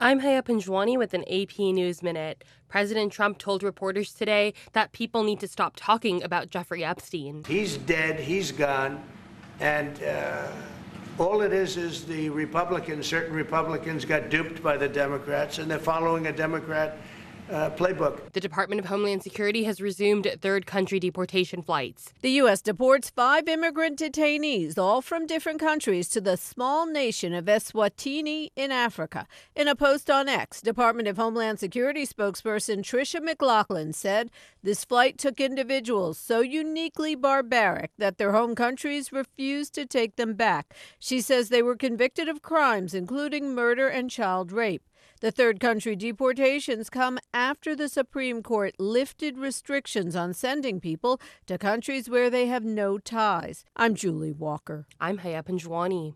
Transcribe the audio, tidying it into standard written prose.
I'm Haya Panjwani with an AP News Minute. President Trump told reporters today that people need to stop talking about Jeffrey Epstein. He's dead, he's gone, and all it is the Republicans, certain Republicans got duped by the Democrats, and they're following a Democrat playbook. The Department of Homeland Security has resumed third country deportation flights. The U.S. deports 5 immigrant detainees, all from different countries, to the small nation of Eswatini in Africa. In a post on X, Department of Homeland Security spokesperson Tricia McLaughlin said this flight took individuals so uniquely barbaric that their home countries refused to take them back. She says they were convicted of crimes, including murder and child rape. The third country deportations come after the Supreme Court lifted restrictions on sending people to countries where they have no ties. I'm Julie Walker. I'm Haya Panjwani.